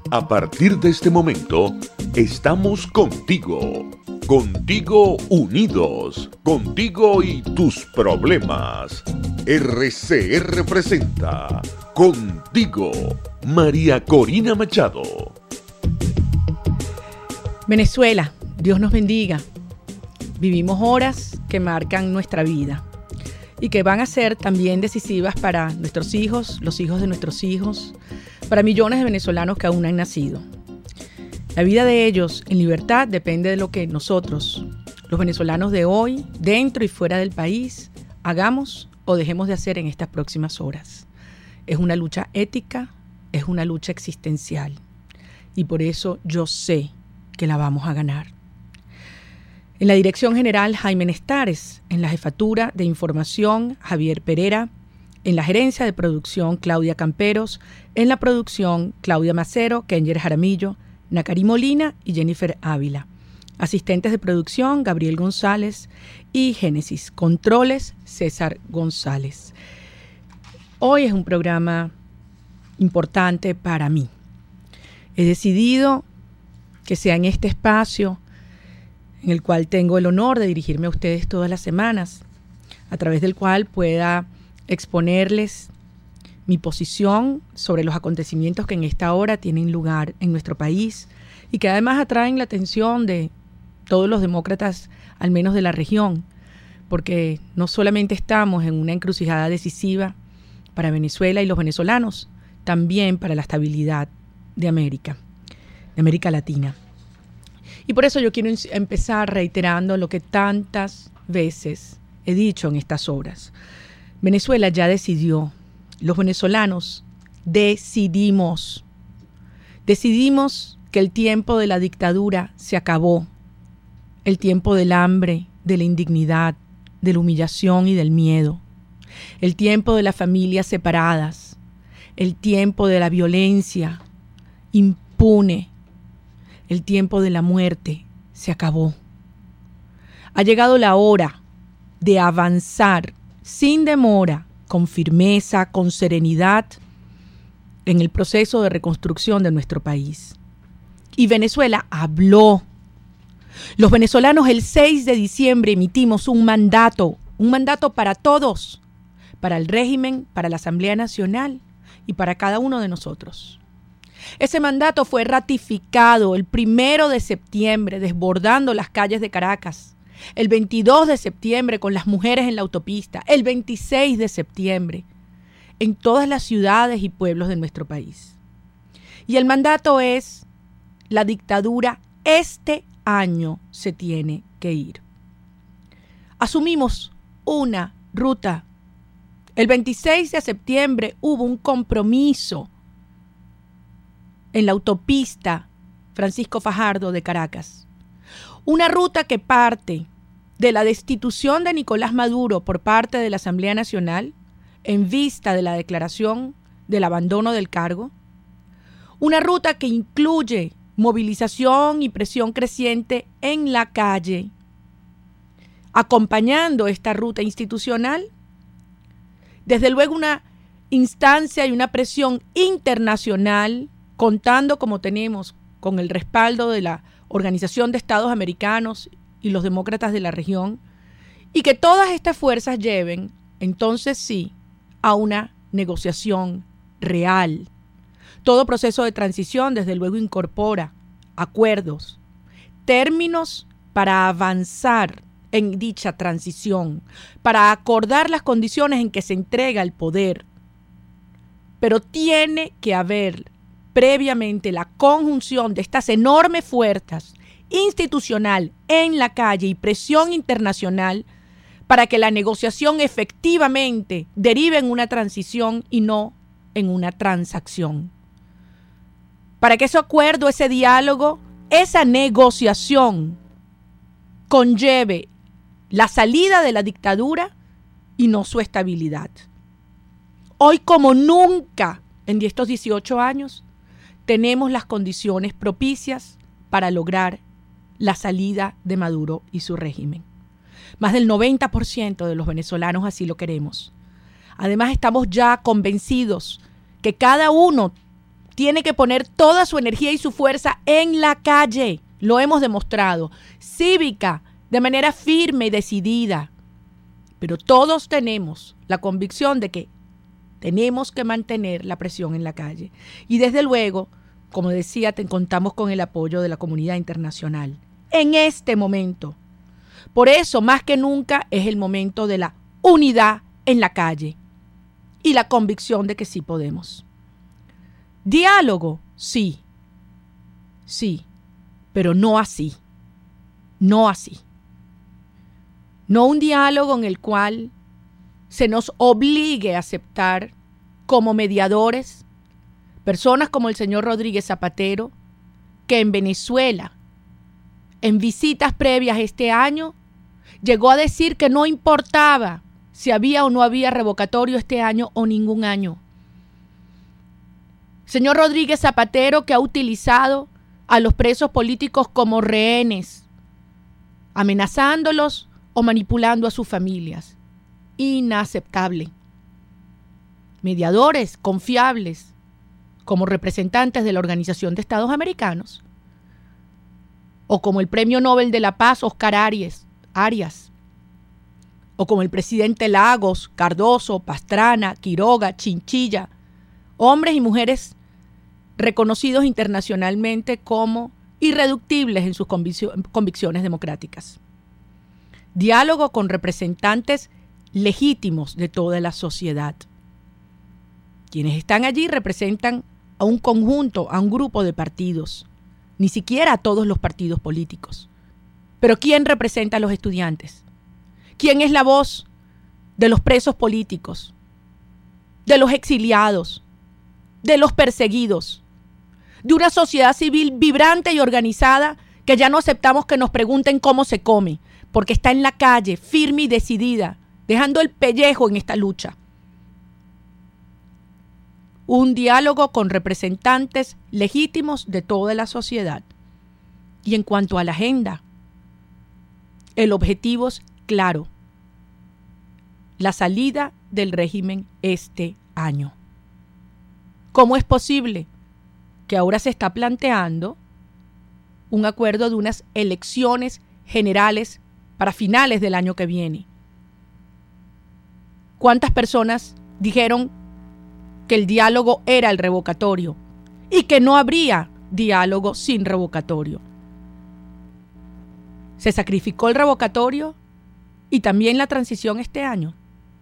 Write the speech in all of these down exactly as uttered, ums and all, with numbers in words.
A partir de este momento, estamos contigo, contigo unidos, contigo y tus problemas. R C R presenta Contigo, María Corina Machado. Venezuela, Dios nos bendiga. Vivimos horas que marcan nuestra vida y que van a ser también decisivas para nuestros hijos, los hijos de nuestros hijos, para millones de venezolanos que aún no han nacido. La vida de ellos en libertad depende de lo que nosotros, los venezolanos de hoy, dentro y fuera del país, hagamos o dejemos de hacer en estas próximas horas. Es una lucha ética, es una lucha existencial y por eso yo sé que la vamos a ganar. En la dirección general, Jaime Nestares. En la jefatura de información, Javier Pereira. En la gerencia de producción, Claudia Camperos. En la producción, Claudia Macero, Kenger Jaramillo, Nacari Molina y Jennifer Ávila. Asistentes de producción, Gabriel González y Génesis. Controles, César González. Hoy es un programa importante para mí. He decidido que sea en este espacio en el cual tengo el honor de dirigirme a ustedes todas las semanas, a través del cual pueda exponerles mi posición sobre los acontecimientos que en esta hora tienen lugar en nuestro país y que además atraen la atención de todos los demócratas, al menos de la región, porque no solamente estamos en una encrucijada decisiva para Venezuela y los venezolanos, también para la estabilidad de América, de América Latina. Y por eso yo quiero empezar reiterando lo que tantas veces he dicho en estas horas. Venezuela ya decidió, los venezolanos decidimos, decidimos que el tiempo de la dictadura se acabó, el tiempo del hambre, de la indignidad, de la humillación y del miedo, el tiempo de las familias separadas, el tiempo de la violencia impune, el tiempo de la muerte se acabó. Ha llegado la hora de avanzar sin demora, con firmeza, con serenidad, en el proceso de reconstrucción de nuestro país. Y Venezuela habló. Los venezolanos el seis de diciembre emitimos un mandato, un mandato para todos, para el régimen, para la Asamblea Nacional y para cada uno de nosotros. Ese mandato fue ratificado el primero de septiembre, desbordando las calles de Caracas. El veintidós de septiembre con las mujeres en la autopista. El veintiséis de septiembre en todas las ciudades y pueblos de nuestro país. Y el mandato es: la dictadura este año se tiene que ir. Asumimos una ruta. El veintiséis de septiembre hubo un compromiso en la autopista Francisco Fajardo de Caracas. Una ruta que parte de la destitución de Nicolás Maduro por parte de la Asamblea Nacional en vista de la declaración del abandono del cargo. Una ruta que incluye movilización y presión creciente en la calle. Acompañando esta ruta institucional, desde luego una instancia y una presión internacional, contando como tenemos con el respaldo de la Organización de Estados Americanos y los demócratas de la región, y que todas estas fuerzas lleven, entonces sí, a una negociación real. Todo proceso de transición, desde luego, incorpora acuerdos, términos para avanzar en dicha transición, para acordar las condiciones en que se entrega el poder. Pero tiene que haber previamente la conjunción de estas enormes fuerzas institucional en la calle y presión internacional para que la negociación efectivamente derive en una transición y no en una transacción. Para que ese acuerdo, ese diálogo, esa negociación conlleve la salida de la dictadura y no su estabilidad. Hoy, como nunca en estos dieciocho años, tenemos las condiciones propicias para lograr la salida de Maduro y su régimen. Más del noventa por ciento de los venezolanos así lo queremos. Además, estamos ya convencidos que cada uno tiene que poner toda su energía y su fuerza en la calle. Lo hemos demostrado. Cívica, de manera firme y decidida. Pero todos tenemos la convicción de que tenemos que mantener la presión en la calle. Y desde luego, como decía, te contamos con el apoyo de la comunidad internacional. En este momento. Por eso, más que nunca, es el momento de la unidad en la calle. Y la convicción de que sí podemos. Diálogo, sí. Sí. Pero no así. No así. No un diálogo en el cual se nos obligue a aceptar como mediadores personas como el señor Rodríguez Zapatero, que en Venezuela, en visitas previas este año, llegó a decir que no importaba si había o no había revocatorio este año o ningún año. Señor Rodríguez Zapatero, que ha utilizado a los presos políticos como rehenes, amenazándolos o manipulando a sus familias. Inaceptable. Mediadores confiables, como representantes de la Organización de Estados Americanos, o como el Premio Nobel de la Paz, Oscar Arias, Arias, o como el presidente Lagos, Cardoso, Pastrana, Quiroga, Chinchilla, hombres y mujeres reconocidos internacionalmente como irreductibles en sus convicciones democráticas. Diálogo con representantes legítimos de toda la sociedad. Quienes están allí representan a un conjunto, a un grupo de partidos, ni siquiera a todos los partidos políticos. Pero ¿quién representa a los estudiantes? ¿Quién es la voz de los presos políticos, de los exiliados, de los perseguidos, de una sociedad civil vibrante y organizada que ya no aceptamos que nos pregunten cómo se come, porque está en la calle, firme y decidida, dejando el pellejo en esta lucha? Un diálogo con representantes legítimos de toda la sociedad. Y en cuanto a la agenda, el objetivo es claro: la salida del régimen este año. ¿Cómo es posible que ahora se está planteando un acuerdo de unas elecciones generales para finales del año que viene? ¿Cuántas personas dijeron que el diálogo era el revocatorio y que no habría diálogo sin revocatorio? ¿Se sacrificó el revocatorio y también la transición este año?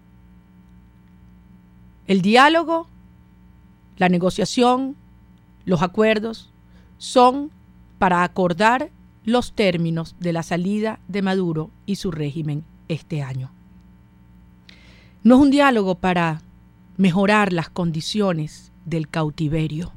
El diálogo, la negociación, los acuerdos son para acordar los términos de la salida de Maduro y su régimen este año. No es un diálogo para mejorar las condiciones del cautiverio.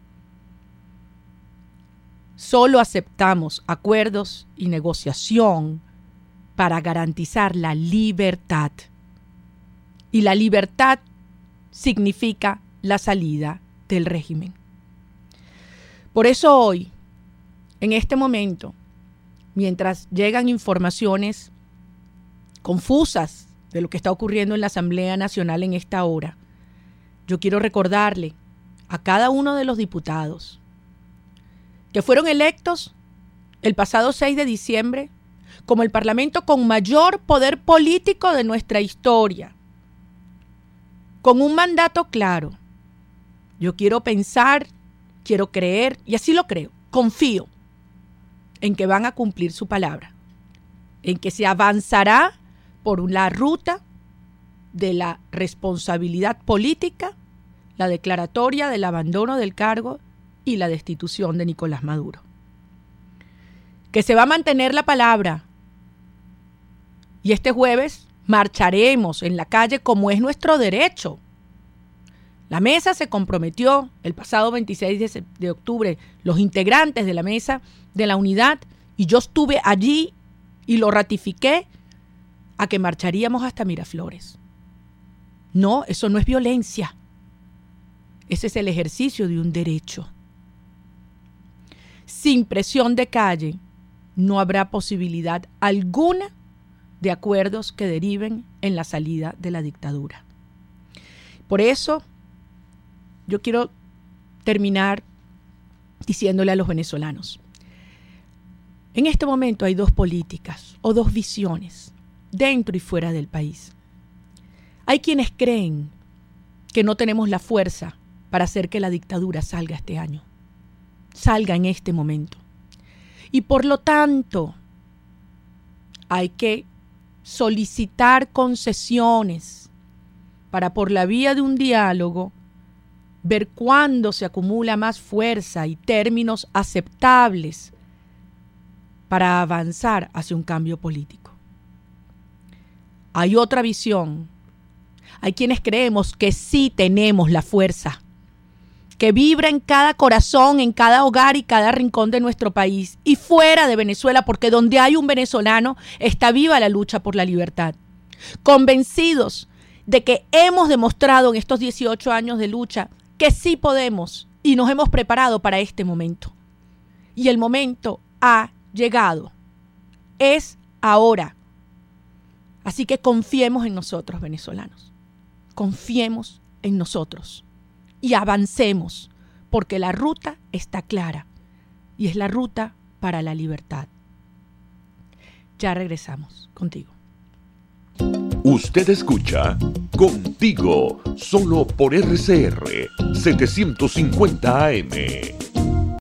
Solo aceptamos acuerdos y negociación para garantizar la libertad. Y la libertad significa la salida del régimen. Por eso hoy, en este momento, mientras llegan informaciones confusas de lo que está ocurriendo en la Asamblea Nacional en esta hora, yo quiero recordarle a cada uno de los diputados que fueron electos el pasado seis de diciembre como el parlamento con mayor poder político de nuestra historia, con un mandato claro. Yo quiero pensar, quiero creer, y así lo creo, confío en que van a cumplir su palabra, en que se avanzará por la ruta de la responsabilidad política, la declaratoria del abandono del cargo y la destitución de Nicolás Maduro. Que se va a mantener la palabra. Y este jueves marcharemos en la calle como es nuestro derecho. La mesa se comprometió el pasado veintiséis de octubre, los integrantes de la mesa de la unidad, y yo estuve allí y lo ratifiqué, a que marcharíamos hasta Miraflores. No, eso no es violencia. Ese es el ejercicio de un derecho. Sin presión de calle, no habrá posibilidad alguna de acuerdos que deriven en la salida de la dictadura. Por eso, yo quiero terminar diciéndole a los venezolanos. En este momento hay dos políticas o dos visiones dentro y fuera del país. Hay quienes creen que no tenemos la fuerza para hacer que la dictadura salga este año, salga en este momento. Y por lo tanto, hay que solicitar concesiones para, por la vía de un diálogo, ver cuándo se acumula más fuerza y términos aceptables para avanzar hacia un cambio político. Hay otra visión. Hay quienes creemos que sí tenemos la fuerza, que vibra en cada corazón, en cada hogar y cada rincón de nuestro país y fuera de Venezuela, porque donde hay un venezolano está viva la lucha por la libertad. Convencidos de que hemos demostrado en estos dieciocho años de lucha que sí podemos y nos hemos preparado para este momento. Y el momento ha llegado. Es ahora. Así que confiemos en nosotros, venezolanos. Confiemos en nosotros y avancemos, porque la ruta está clara y es la ruta para la libertad. Ya regresamos contigo. Usted escucha Contigo, solo por R C R setecientos cincuenta A M.